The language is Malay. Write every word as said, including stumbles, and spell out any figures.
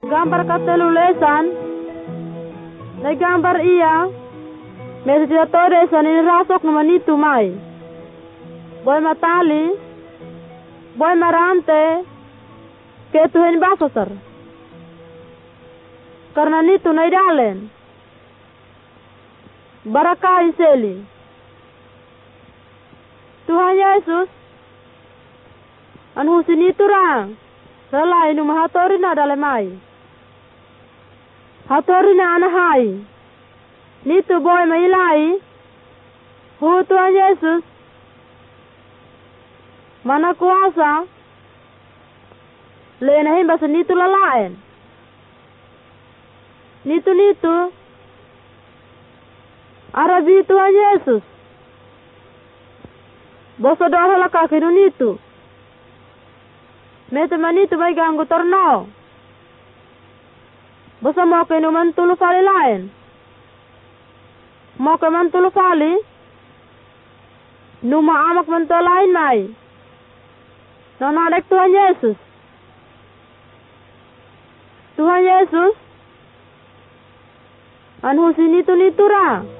gambar katelulesan, na gambar iya, may sitore sa nirasok naman ito may. Boy matali, boy marante, ketuhin basasar. Karena nito na idalen. Barakay seli. Tuhan Yesus, anhu sinito rang, ralay numahatori na dalamay. Hatori na anahay. Nito boy mailay, hu Tuhan Yesus, mana kuasa, lenahin basa nito lalain. Nito-nito, arabi Tuhan Yesus. Boso doa halaka kinu nito. Mete manito may ganggu torno. Boso mo kinu mantulu fali lain. Mo ke mantulu fali. Numa amak mantulu lain may. Nonadek Tuhan Yesus. Tuhan Yesus. Anhu sinito nito ra.